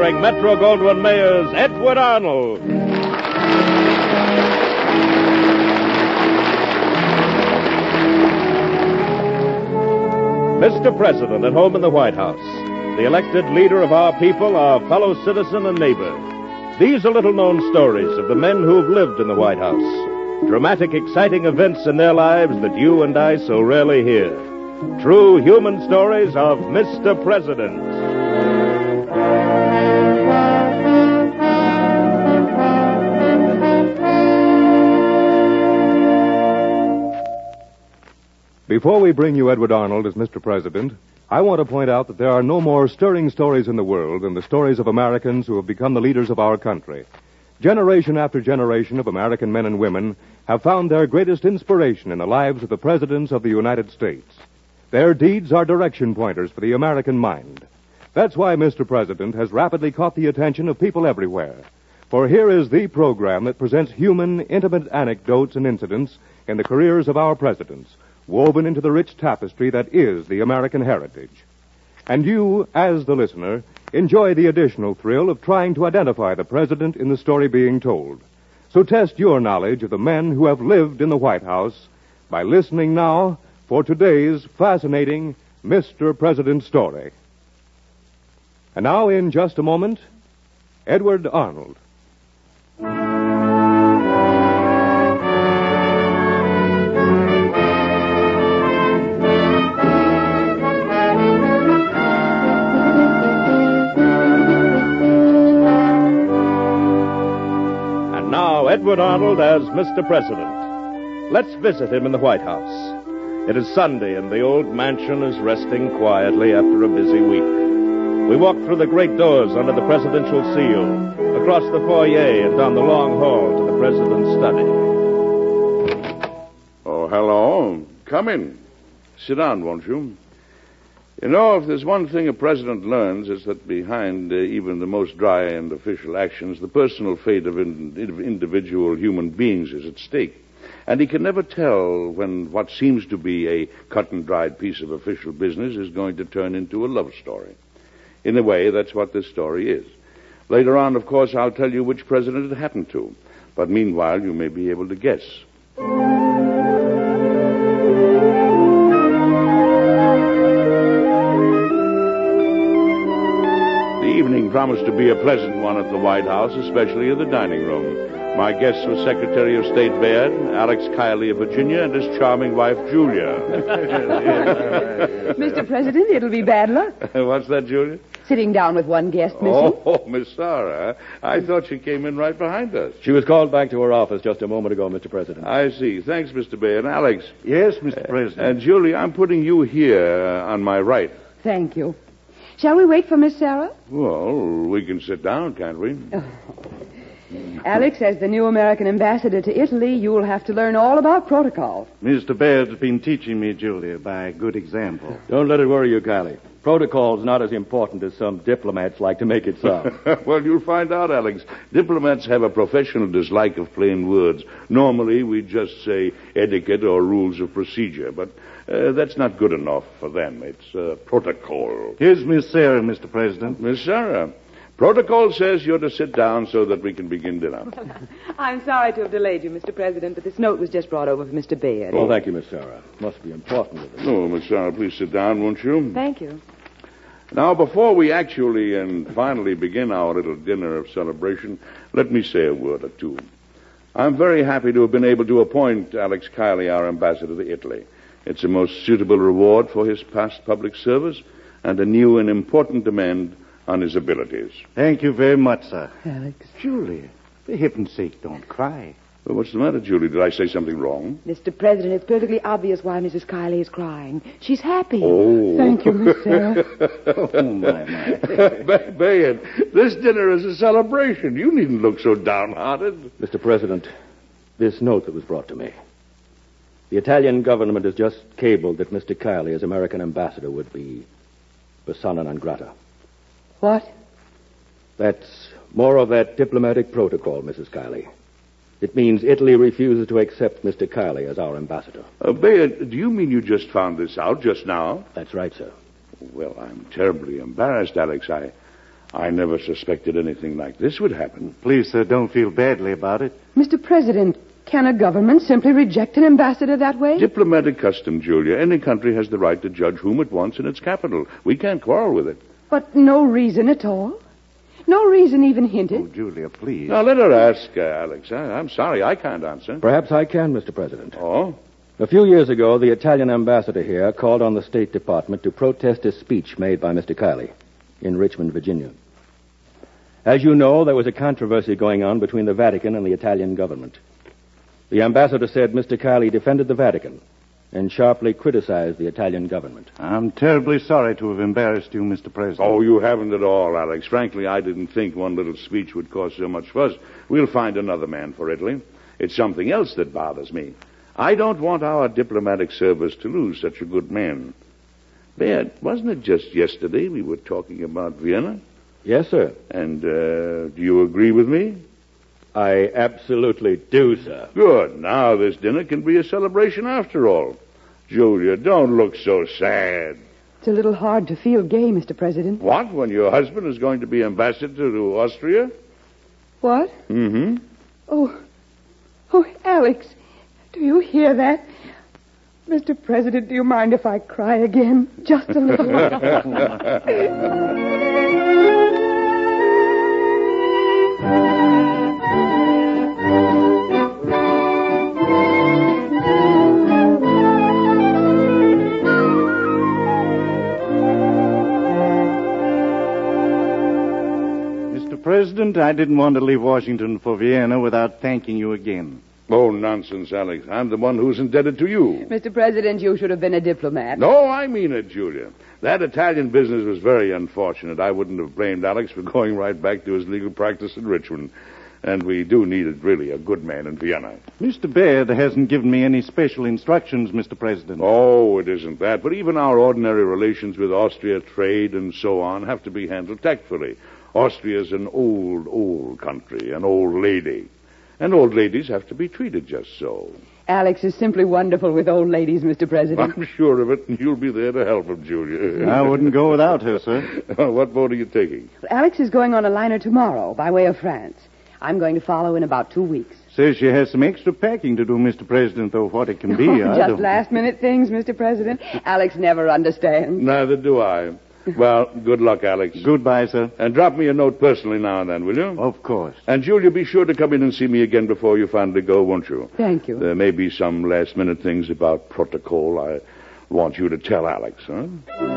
starring Metro-Goldwyn-Mayer's Edward Arnold. Mr. President, at home in the White House, the elected leader of our people, our fellow citizen and neighbor. These are little-known stories of the men who've lived in the White House. Dramatic, exciting events in their lives that you and I so rarely hear. True human stories of Mr. President. Before we bring you Edward Arnold as Mr. President, I want to point out that there are no more stirring stories in the world than the stories of Americans who have become the leaders of our country. Generation after generation of American men and women have found their greatest inspiration in the lives of the presidents of the United States. Their deeds are direction pointers for the American mind. That's why Mr. President has rapidly caught the attention of people everywhere. For here is the program that presents human, intimate anecdotes and incidents in the careers of our presidents, woven into the rich tapestry that is the American heritage. And you, as the listener, enjoy the additional thrill of trying to identify the president in the story being told. So test your knowledge of the men who have lived in the White House by listening now for today's fascinating Mr. President story. And now, in just a moment, Edward Arnold. Edward Arnold as Mr. President. Let's visit him in the White House. It is Sunday, and the old mansion is resting quietly after a busy week. We walk through the great doors under the presidential seal, across the foyer and down the long hall to the president's study. Oh, hello. Come in. Sit down, won't you? You know, if there's one thing a president learns, it's that behind even the most dry and official actions, the personal fate of individual human beings is at stake. And he can never tell when what seems to be a cut-and-dried piece of official business is going to turn into a love story. In a way, that's what this story is. Later on, of course, I'll tell you which president it happened to. But meanwhile, you may be able to guess. The evening promised to be a pleasant one at the White House, especially in the dining room. My guests were Secretary of State Baird, Alex Kiley of Virginia, and his charming wife, Julia. Mr. President, it'll be bad luck. What's that, Julia? Sitting down with one guest missing. Oh, Miss Sarah. I thought she came in right behind us. She was called back to her office just a moment ago, Mr. President. I see. Thanks, Mr. Baird. Alex. Yes, Mr. President. And Julia, I'm putting you here on my right. Thank you. Shall we wait for Miss Sarah? Well, we can sit down, can't we? Alex, as the new American ambassador to Italy, you'll have to learn all about protocol. Mr. Baird's been teaching me, Julia, by good example. Don't let it worry you, Kiley. Protocol's not as important as some diplomats like to make it sound. Well, you'll find out, Alex. Diplomats have a professional dislike of plain words. Normally, we just say etiquette or rules of procedure, but that's not good enough for them. It's protocol. Here's Miss Sarah, Mr. President. Miss Sarah, protocol says you're to sit down so that we can begin dinner. I'm sorry to have delayed you, Mr. President, but this note was just brought over from Mr. Baird. Oh, thank you, Miss Sarah. Must be important with it. Oh, Miss Sarah, please sit down, won't you? Thank you. Now, before we actually and finally begin our little dinner of celebration, let me say a word or two. I'm very happy to have been able to appoint Alex Kiley our ambassador to Italy. It's a most suitable reward for his past public service and a new and important demand on his abilities. Thank you very much, sir. Alex. Julia, for heaven's sake, don't cry. Well, what's the matter, Julie? Did I say something wrong? Mr. President, it's perfectly obvious why Mrs. Kiley is crying. She's happy. Oh. Thank you, Miss Sarah. Oh, my. Bayard, this dinner is a celebration. You needn't look so downhearted. Mr. President, this note that was brought to me. The Italian government has just cabled that Mr. Kiley, as American ambassador, would be persona non grata. What? That's more of that diplomatic protocol, Mrs. Kiley. It means Italy refuses to accept Mr. Kiley as our ambassador. Bayard, do you mean you just found this out just now? That's right, sir. Well, I'm terribly embarrassed, Alex. I never suspected anything like this would happen. Please, sir, don't feel badly about it. Mr. President, can a government simply reject an ambassador that way? Diplomatic custom, Julia. Any country has the right to judge whom it wants in its capital. We can't quarrel with it. But no reason at all? No reason even hinted? Oh, Julia, please. Now, let her ask, Alex. I'm sorry, I can't answer. Perhaps I can, Mr. President. Oh? A few years ago, the Italian ambassador here called on the State Department to protest a speech made by Mr. Kiley in Richmond, Virginia. As you know, there was a controversy going on between the Vatican and the Italian government. The ambassador said Mr. Kiley defended the Vatican and sharply criticized the Italian government. I'm terribly sorry to have embarrassed you, Mr. President. Oh, you haven't at all, Alex. Frankly, I didn't think one little speech would cause so much fuss. We'll find another man for Italy. It's something else that bothers me. I don't want our diplomatic service to lose such a good man. Baird, wasn't it just yesterday we were talking about Vienna? Yes, sir. And do you agree with me? I absolutely do, sir. Good. Now this dinner can be a celebration after all. Julia, don't look so sad. It's a little hard to feel gay, Mr. President. What, when your husband is going to be ambassador to Austria? What? Mm-hmm. Oh, Alex, do you hear that? Mr. President, do you mind if I cry again? Just a little. Mr. President, I didn't want to leave Washington for Vienna without thanking you again. Oh, nonsense, Alex. I'm the one who's indebted to you. Mr. President, you should have been a diplomat. No, I mean it, Julia. That Italian business was very unfortunate. I wouldn't have blamed Alex for going right back to his legal practice in Richmond. And we do need really a good man in Vienna. Mr. Baird hasn't given me any special instructions, Mr. President. Oh, it isn't that. But even our ordinary relations with Austria, trade and so on, have to be handled tactfully. Austria's an old country, an old lady. And old ladies have to be treated just so. Alex is simply wonderful with old ladies, Mr. President. I'm sure of it, and you'll be there to help him, Julia. I wouldn't go without her, sir. What boat are you taking? Alex is going on a liner tomorrow by way of France. I'm going to follow in about 2 weeks. Says she has some extra packing to do, Mr. President, though what it can be, I Just don't... last-minute things, Mr. President. Alex never understands. Neither do I. Well, good luck, Alex. Goodbye, sir. And drop me a note personally now and then, will you? Of course. And, Julia, be sure to come in and see me again before you finally go, won't you? Thank you. There may be some last-minute things about protocol I want you to tell Alex, huh?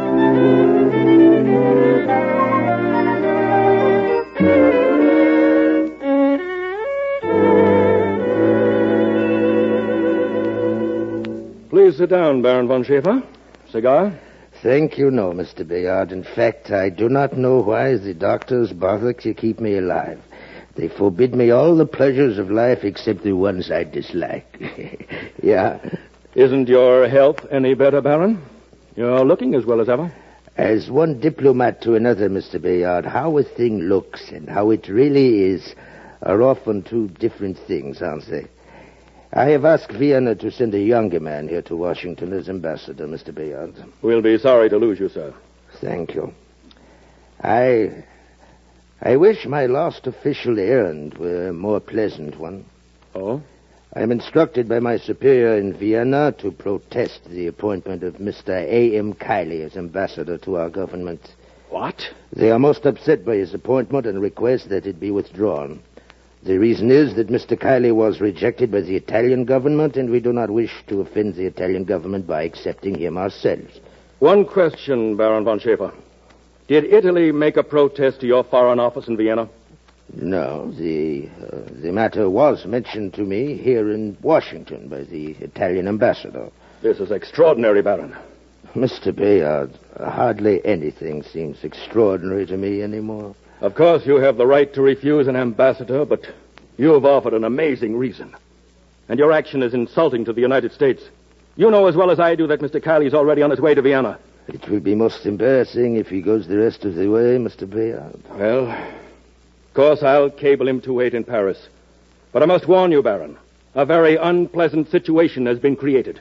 Please sit down, Baron von Schäfer. Cigar? Thank you, no, Mr. Bayard. In fact, I do not know why the doctors bother to keep me alive. They forbid me all the pleasures of life except the ones I dislike. Yeah. Isn't your health any better, Baron? You're looking as well as ever. As one diplomat to another, Mr. Bayard, how a thing looks and how it really is are often two different things, aren't they? I have asked Vienna to send a younger man here to Washington as ambassador, Mr. Bayard. We'll be sorry to lose you, sir. Thank you. I wish my last official errand were a more pleasant one. Oh? I am instructed by my superior in Vienna to protest the appointment of Mr. A.M. Kiley as ambassador to our government. What? They are most upset by his appointment and request that it be withdrawn. The reason is that Mr. Kiley was rejected by the Italian government, and we do not wish to offend the Italian government by accepting him ourselves. One question, Baron von Schäfer. Did Italy make a protest to your foreign office in Vienna? No, the matter was mentioned to me here in Washington by the Italian ambassador. This is extraordinary, Baron. Mr. Bayard, hardly anything seems extraordinary to me anymore. Of course, you have the right to refuse an ambassador, but you have offered an amazing reason. And your action is insulting to the United States. You know as well as I do that Mr. Kiley is already on his way to Vienna. It will be most embarrassing if he goes the rest of the way, Mr. Bayard. Well, of course, I'll cable him to wait in Paris. But I must warn you, Baron, a very unpleasant situation has been created.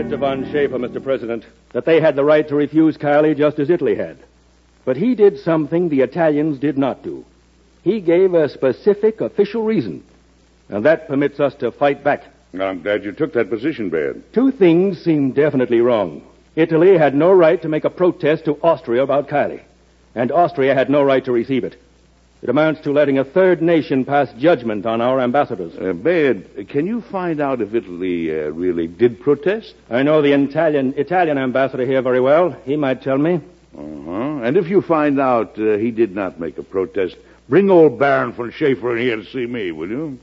said to von Schaefer, Mr. President, that they had the right to refuse Kiley just as Italy had. But he did something the Italians did not do. He gave a specific official reason, and that permits us to fight back. Well, I'm glad you took that position, Baird. Two things seem definitely wrong. Italy had no right to make a protest to Austria about Kiley, and Austria had no right to receive it. It amounts to letting a third nation pass judgment on our ambassadors. Baird, can you find out if Italy really did protest? I know the Italian ambassador here very well. He might tell me. Uh-huh. And if you find out he did not make a protest, bring old Baron von Schaefer in here to see me, will you?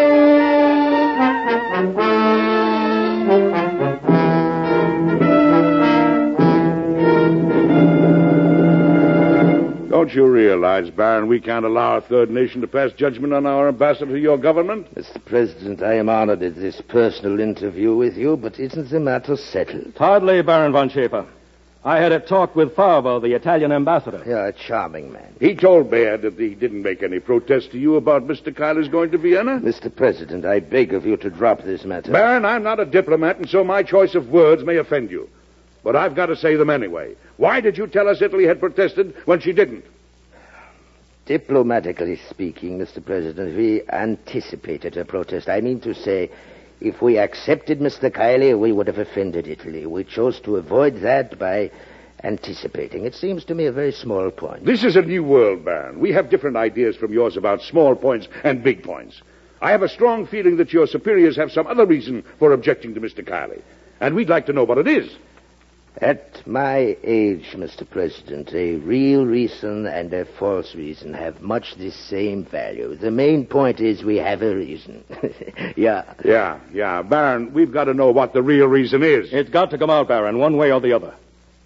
Don't you realize, Baron, we can't allow a third nation to pass judgment on our ambassador to your government? Mr. President, I am honored at this personal interview with you, but isn't the matter settled? Hardly, Baron von Schaefer. I had a talk with Fava, the Italian ambassador. You're a charming man. He told Baird that he didn't make any protest to you about Mr. Kiley's going to Vienna. Mr. President, I beg of you to drop this matter. Baron, I'm not a diplomat, and so my choice of words may offend you. But I've got to say them anyway. Why did you tell us Italy had protested when she didn't? Diplomatically speaking, Mr. President, we anticipated a protest. I mean to say, if we accepted Mr. Kiley, we would have offended Italy. We chose to avoid that by anticipating. It seems to me a very small point. This is a new world, Baron. We have different ideas from yours about small points and big points. I have a strong feeling that your superiors have some other reason for objecting to Mr. Kiley. And we'd like to know what it is. At my age, Mr. President, a real reason and a false reason have much the same value. The main point is we have a reason. Yeah. Yeah. Baron, we've got to know what the real reason is. It's got to come out, Baron, one way or the other.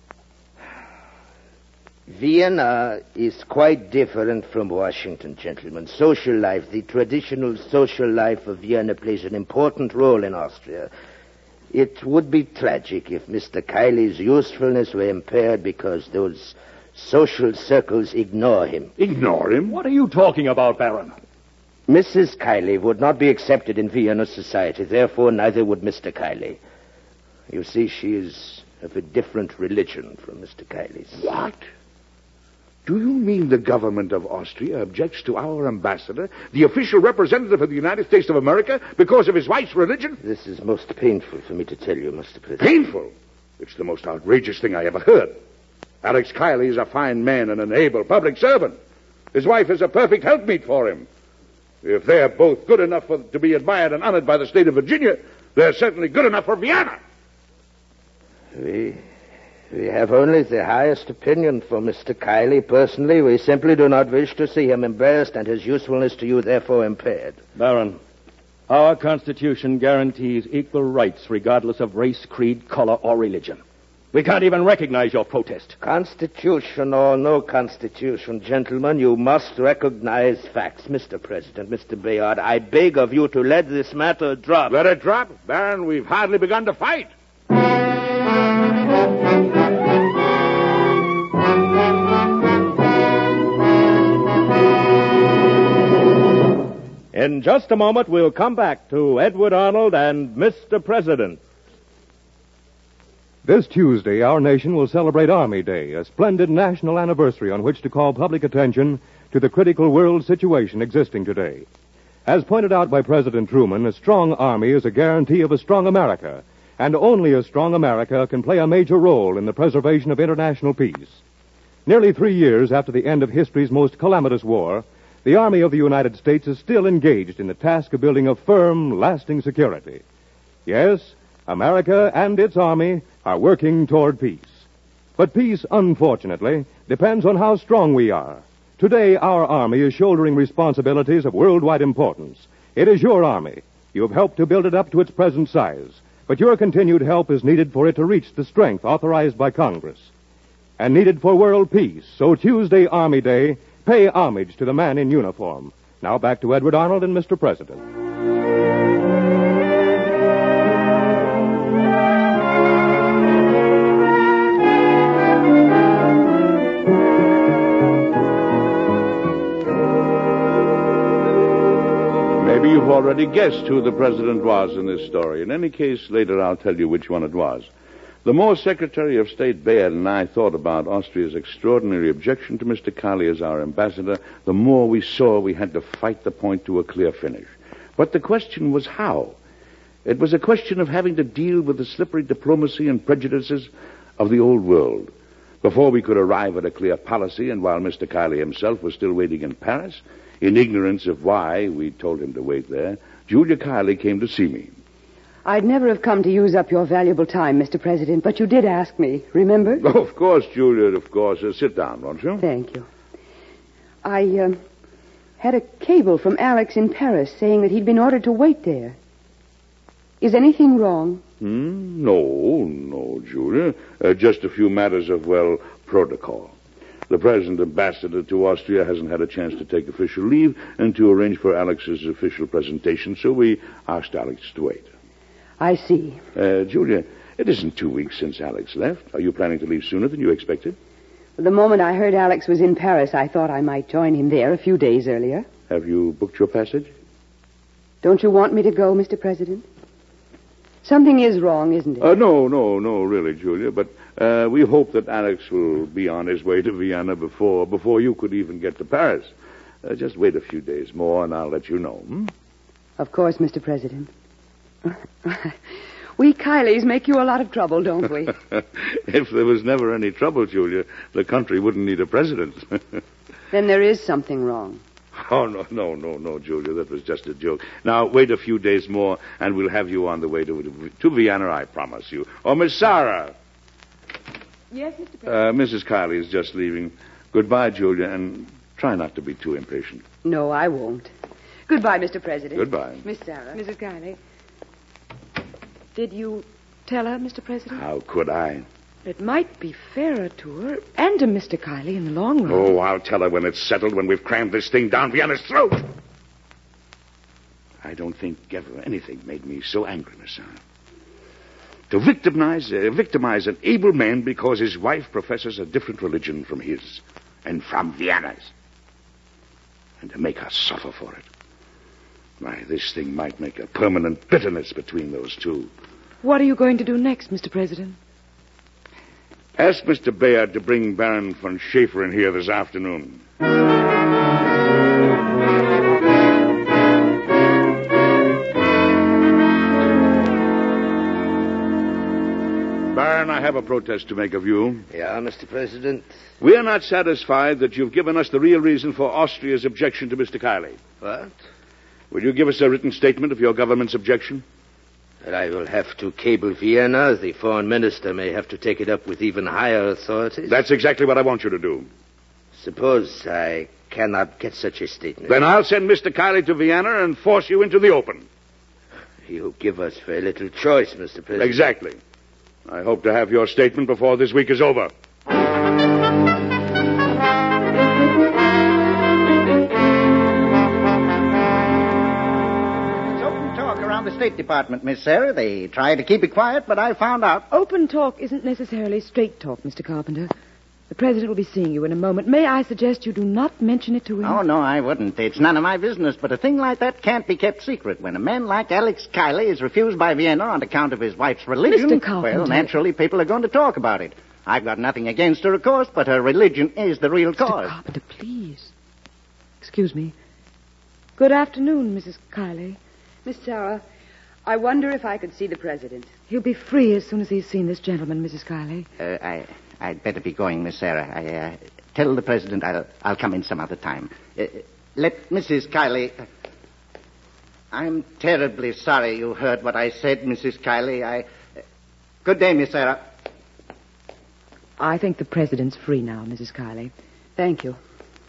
Vienna is quite different from Washington, gentlemen. Social life, the traditional social life of Vienna plays an important role in Austria. It would be tragic if Mr. Kiley's usefulness were impaired because those social circles ignore him. Ignore him? What are you talking about, Baron? Mrs. Kiley would not be accepted in Vienna society. Therefore, neither would Mr. Kiley. You see, she is of a different religion from Mr. Kiley's. What? Do you mean the government of Austria objects to our ambassador, the official representative of the United States of America, because of his wife's religion? This is most painful for me to tell you, Mr. President. Painful? It's the most outrageous thing I ever heard. Alex Kiley is a fine man and an able public servant. His wife is a perfect helpmeet for him. If they're both good enough to be admired and honored by the state of Virginia, they're certainly good enough for Vienna. We have only the highest opinion for Mr. Kiley. Personally, we simply do not wish to see him embarrassed and his usefulness to you therefore impaired. Baron, our Constitution guarantees equal rights regardless of race, creed, color, or religion. We can't even recognize your protest. Constitution or no constitution, gentlemen, you must recognize facts. Mr. President, Mr. Bayard, I beg of you to let this matter drop. Let it drop? Baron, we've hardly begun to fight. In just a moment, we'll come back to Edward Arnold and Mr. President. This Tuesday, our nation will celebrate Army Day, a splendid national anniversary on which to call public attention to the critical world situation existing today. As pointed out by President Truman, a strong Army is a guarantee of a strong America, and only a strong America can play a major role in the preservation of international peace. Nearly 3 years after the end of history's most calamitous war, the Army of the United States is still engaged in the task of building a firm, lasting security. Yes, America and its Army are working toward peace. But peace, unfortunately, depends on how strong we are. Today, our Army is shouldering responsibilities of worldwide importance. It is your Army. You have helped to build it up to its present size. But your continued help is needed for it to reach the strength authorized by Congress. And needed for world peace. So Tuesday, Army Day, pay homage to the man in uniform. Now back to Edward Arnold and Mr. President. Maybe you've already guessed who the president was in this story. In any case, later I'll tell you which one it was. The more Secretary of State Bayard and I thought about Austria's extraordinary objection to Mr. Kiley as our ambassador, the more we saw we had to fight the point to a clear finish. But the question was how. It was a question of having to deal with the slippery diplomacy and prejudices of the old world. Before we could arrive at a clear policy, and while Mr. Kiley himself was still waiting in Paris, in ignorance of why we told him to wait there, Julia Kiley came to see me. I'd never have come to use up your valuable time, Mr. President, but you did ask me, remember? Oh, of course, Julia, of course. Sit down, won't you? Thank you. I had a cable from Alex in Paris saying that he'd been ordered to wait there. Is anything wrong? No, Julia. Just a few matters of, protocol. The present ambassador to Austria hasn't had a chance to take official leave and to arrange for Alex's official presentation, so we asked Alex to wait. I see. Julia, it isn't 2 weeks since Alex left. Are you planning to leave sooner than you expected? The moment I heard Alex was in Paris, I thought I might join him there a few days earlier. Have you booked your passage? Don't you want me to go, Mr. President? Something is wrong, isn't it? No, really, Julia. But we hope that Alex will be on his way to Vienna before you could even get to Paris. Just wait a few days more, and I'll let you know. Of course, Mr. President. We Kileys make you a lot of trouble, don't we? If there was never any trouble, Julia, the country wouldn't need a president. Then there is something wrong. Oh, no, Julia. That was just a joke. Now, wait a few days more, and we'll have you on the way to Vienna, I promise you. Oh, Miss Sarah. Yes, Mr. President? Mrs. Kiley is just leaving. Goodbye, Julia, and try not to be too impatient. No, I won't. Goodbye, Mr. President. Goodbye. Miss Sarah. Mrs. Kiley. Did you tell her, Mr. President? How could I? It might be fairer to her and to Mr. Kiley in the long run. Oh, I'll tell her when it's settled, when we've crammed this thing down Vienna's throat. I don't think ever anything made me so angry, Miss Sarah. To victimize an able man because his wife professes a different religion from his and from Vienna's. And to make her suffer for it. Why, this thing might make a permanent bitterness between those two. What are you going to do next, Mr. President? Ask Mr. Bayard to bring Baron von Schaefer in here this afternoon. Baron, I have a protest to make of you. Yeah, Mr. President? We are not satisfied that you've given us the real reason for Austria's objection to Mr. Kiley. What? Will you give us a written statement of your government's objection? Well, I will have to cable Vienna. The foreign minister may have to take it up with even higher authorities. That's exactly what I want you to do. Suppose I cannot get such a statement. Then I'll send Mr. Kiley to Vienna and force you into the open. You give us very little choice, Mr. President. Exactly. I hope to have your statement before this week is over. The State Department, Miss Sarah. They try to keep it quiet, but I found out. Open talk isn't necessarily straight talk, Mr. Carpenter. The President will be seeing you in a moment. May I suggest you do not mention it to him? Oh, no, I wouldn't. It's none of my business, but a thing like that can't be kept secret. When a man like Alex Kiley is refused by Vienna on account of his wife's religion, Mr. Carpenter. Well, naturally, people are going to talk about it. I've got nothing against her, of course, but her religion is the real cause. Mr. Carpenter, please. Excuse me. Good afternoon, Mrs. Kiley. Miss Sarah, I wonder if I could see the President. He'll be free as soon as he's seen this gentleman, Mrs. Kiley. I'd better be going, Miss Sarah. Tell the President I'll come in some other time. Let Mrs. Kiley... I'm terribly sorry you heard what I said, Mrs. Kiley. Good day, Miss Sarah. I think the President's free now, Mrs. Kiley. Thank you.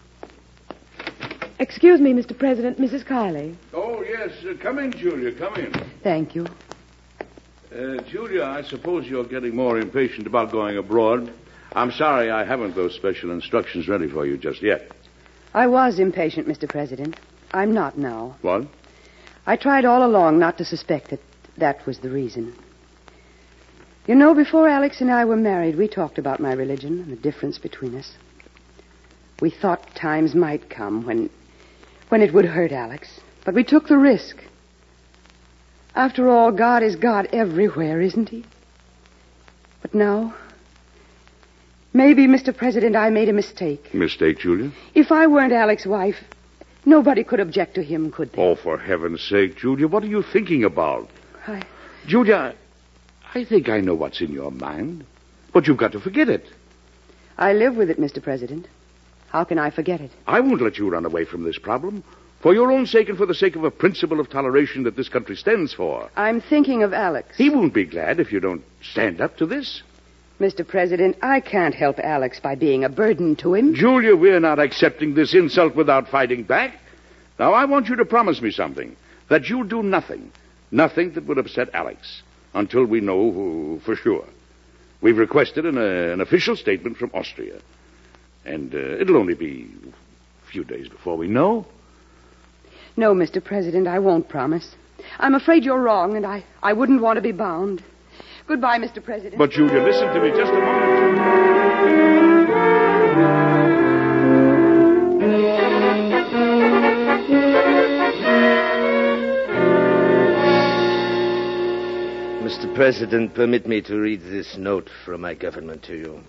Excuse me, Mr. President, Mrs. Kiley. Oh, yes. Come in, Julia. Come in. Thank you. Julia, I suppose you're getting more impatient about going abroad. I'm sorry I haven't those special instructions ready for you just yet. I was impatient, Mr. President. I'm not now. What? I tried all along not to suspect that was the reason. You know, before Alex and I were married, we talked about my religion and the difference between us. We thought times might come when it would hurt Alex. But we took the risk. After all, God is God everywhere, isn't he? But now, maybe, Mr. President, I made a mistake. Mistake, Julia? If I weren't Alec's wife, nobody could object to him, could they? Oh, for heaven's sake, Julia, what are you thinking about? Julia, I think I know what's in your mind, but you've got to forget it. I live with it, Mr. President. How can I forget it? I won't let you run away from this problem. For your own sake and for the sake of a principle of toleration that this country stands for. I'm thinking of Alex. He won't be glad if you don't stand up to this. Mr. President, I can't help Alex by being a burden to him. Julia, we're not accepting this insult without fighting back. Now, I want you to promise me something. That you'll do nothing that would upset Alex, until we know who for sure. We've requested an official statement from Austria. And it'll only be a few days before we know. No, Mr. President, I won't promise. I'm afraid you're wrong, and I wouldn't want to be bound. Goodbye, Mr. President. But, Julia, listen to me just a moment. Mr. President, permit me to read this note from my government to you.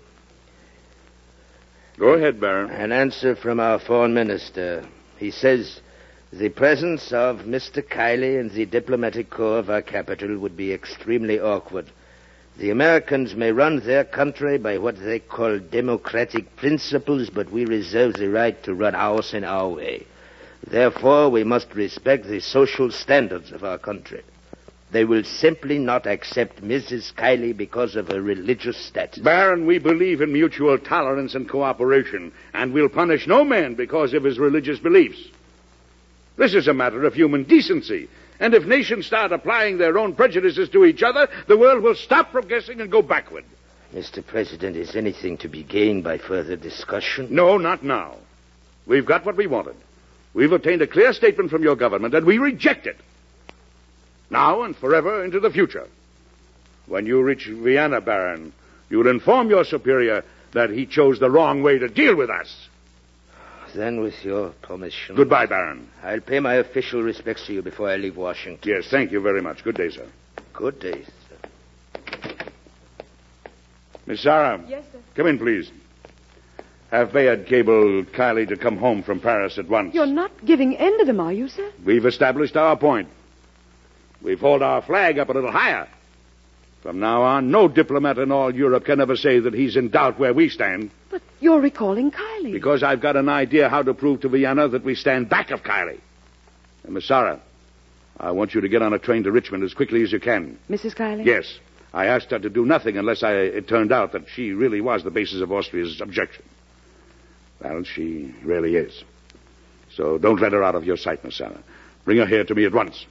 Go ahead, Baron. An answer from our foreign minister. He says, the presence of Mr. Kiley in the diplomatic corps of our capital would be extremely awkward. The Americans may run their country by what they call democratic principles, but we reserve the right to run ours in our way. Therefore, we must respect the social standards of our country. They will simply not accept Mrs. Kiley because of her religious status. Baron, we believe in mutual tolerance and cooperation, and we'll punish no man because of his religious beliefs. This is a matter of human decency, and if nations start applying their own prejudices to each other, the world will stop progressing and go backward. Mr. President, is anything to be gained by further discussion? No, not now. We've got what we wanted. We've obtained a clear statement from your government, and we reject it. Now and forever into the future. When you reach Vienna, Baron, you'll inform your superior that he chose the wrong way to deal with us. Then, with your permission... Goodbye, Baron. I'll pay my official respects to you before I leave Washington. Yes, thank you very much. Good day, sir. Good day, sir. Miss Sarah. Yes, sir. Come in, please. Have Bayard cable Kiley to come home from Paris at once. You're not giving in to them, are you, sir? We've established our point. We've hauled our flag up a little higher. From now on, no diplomat in all Europe can ever say that he's in doubt where we stand. But you're recalling Kiley. Because I've got an idea how to prove to Vienna that we stand back of Kiley. And Miss Sarah, I want you to get on a train to Richmond as quickly as you can. Mrs. Kiley? Yes. I asked her to do nothing unless it turned out that she really was the basis of Austria's objection. Well, she really is. So don't let her out of your sight, Miss Sarah. Bring her here to me at once.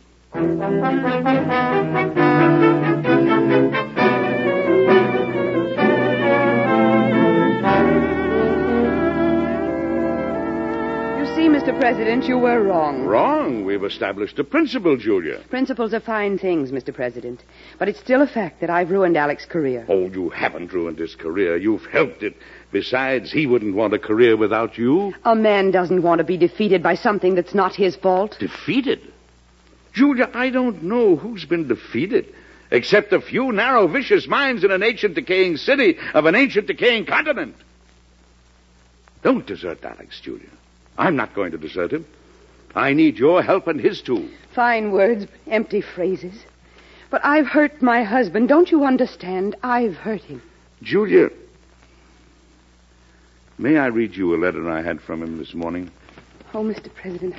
Mr. President, you were wrong. Wrong? We've established a principle, Julia. Principles are fine things, Mr. President. But it's still a fact that I've ruined Alec's career. Oh, you haven't ruined his career. You've helped it. Besides, he wouldn't want a career without you. A man doesn't want to be defeated by something that's not his fault. Defeated? Julia, I don't know who's been defeated, except a few narrow, vicious minds in an ancient, decaying city of an ancient, decaying continent. Don't desert Alex, Julia. I'm not going to desert him. I need your help and his too. Fine words, empty phrases. But I've hurt my husband. Don't you understand? I've hurt him. Julia, may I read you a letter I had from him this morning? Oh, Mr. President.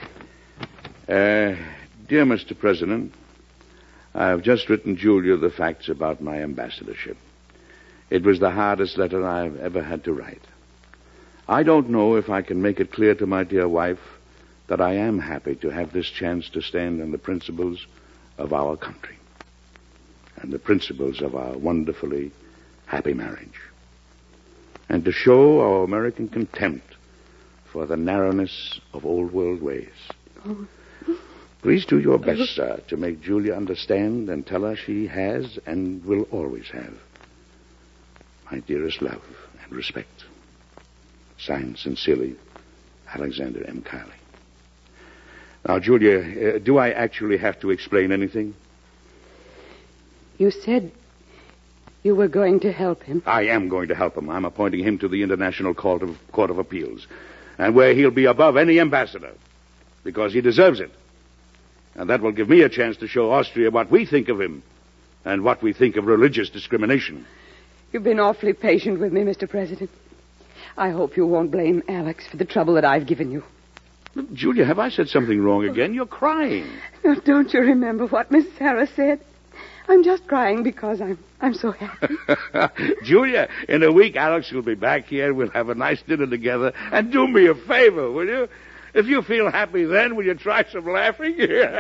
Dear Mr. President, I have just written Julia the facts about my ambassadorship. It was the hardest letter I've ever had to write. I don't know if I can make it clear to my dear wife that I am happy to have this chance to stand on the principles of our country and the principles of our wonderfully happy marriage, and to show our American contempt for the narrowness of old world ways. Please do your best, sir, to make Julia understand and tell her she has and will always have my dearest love and respect. Signed, sincerely, Alexander M. Kiley. Now, Julia, do I actually have to explain anything? You said you were going to help him. I am going to help him. I'm appointing him to the International Court of Appeals, and where he'll be above any ambassador, because he deserves it. And that will give me a chance to show Austria what we think of him and what we think of religious discrimination. You've been awfully patient with me, Mr. President. I hope you won't blame Alex for the trouble that I've given you. Julia, have I said something wrong again? You're crying. Now, don't you remember what Miss Sarah said? I'm just crying because I'm so happy. Julia, in a week, Alex will be back here. We'll have a nice dinner together. And do me a favor, will you? If you feel happy then, will you try some laughing?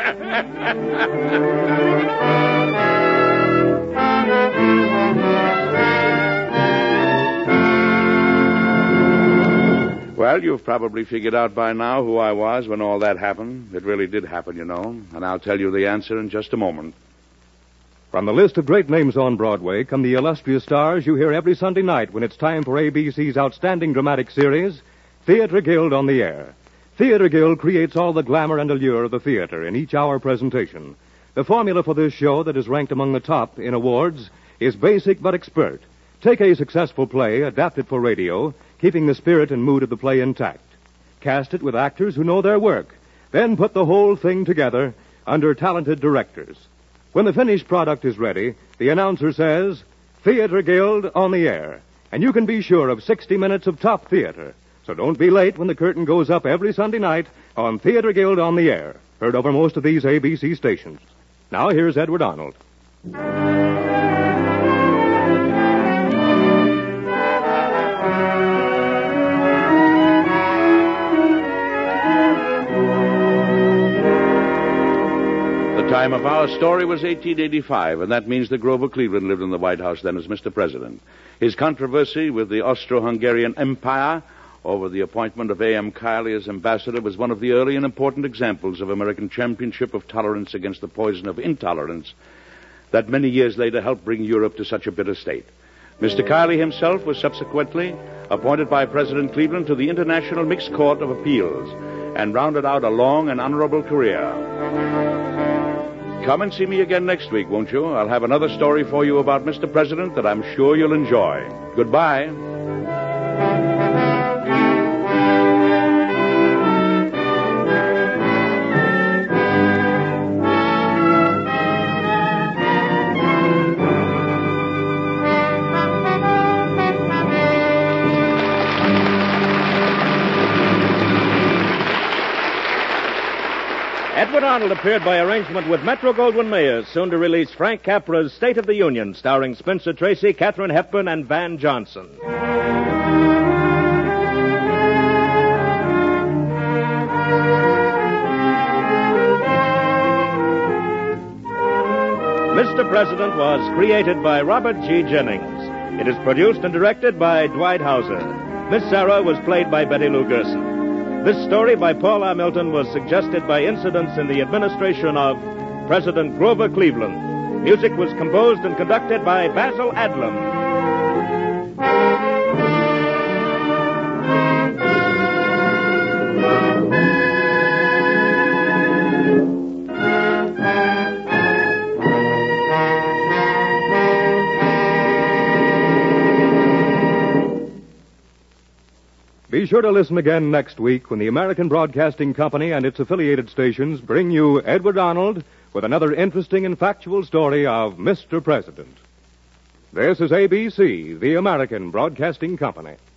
Well, you've probably figured out by now who I was when all that happened. It really did happen, you know. And I'll tell you the answer in just a moment. From the list of great names on Broadway come the illustrious stars you hear every Sunday night when it's time for ABC's outstanding dramatic series, Theatre Guild on the Air. Theatre Guild creates all the glamour and allure of the theater in each hour presentation. The formula for this show that is ranked among the top in awards is basic but expert. Take a successful play, adapt it for radio, keeping the spirit and mood of the play intact. Cast it with actors who know their work. Then put the whole thing together under talented directors. When the finished product is ready, the announcer says, Theatre Guild on the Air. And you can be sure of 60 minutes of top theater. So don't be late when the curtain goes up every Sunday night on Theatre Guild on the Air. Heard over most of these ABC stations. Now here's Edward Arnold. The time of our story was 1885, and that means that Grover Cleveland lived in the White House then as Mr. President. His controversy with the Austro-Hungarian Empire over the appointment of A.M. Kiley as ambassador was one of the early and important examples of American championship of tolerance against the poison of intolerance that many years later helped bring Europe to such a bitter state. Mr. Kiley himself was subsequently appointed by President Cleveland to the International Mixed Court of Appeals and rounded out a long and honorable career. Come and see me again next week, won't you? I'll have another story for you about Mr. President that I'm sure you'll enjoy. Goodbye. Edward Arnold appeared by arrangement with Metro-Goldwyn-Mayer, soon to release Frank Capra's State of the Union, starring Spencer Tracy, Katharine Hepburn, and Van Johnson. Mr. President was created by Robert G. Jennings. It is produced and directed by Dwight Hauser. Miss Sarah was played by Betty Lou Gerson. This story by Paul R. Milton was suggested by incidents in the administration of President Grover Cleveland. Music was composed and conducted by Basil Adlam. Be sure to listen again next week when the American Broadcasting Company and its affiliated stations bring you Edward Arnold with another interesting and factual story of Mr. President. This is ABC, the American Broadcasting Company.